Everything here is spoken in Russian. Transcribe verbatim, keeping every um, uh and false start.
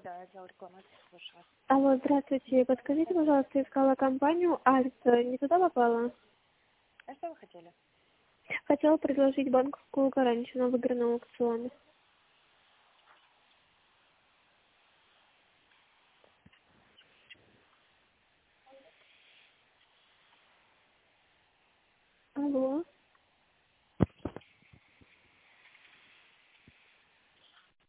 Да, отдел рекламы, слушаю. Алло, здравствуйте. Подскажите, пожалуйста, искала компанию Альта. Не туда попала? А что вы хотели? Хотела предложить банковскую гарантию на выигранном аукционе. Алло.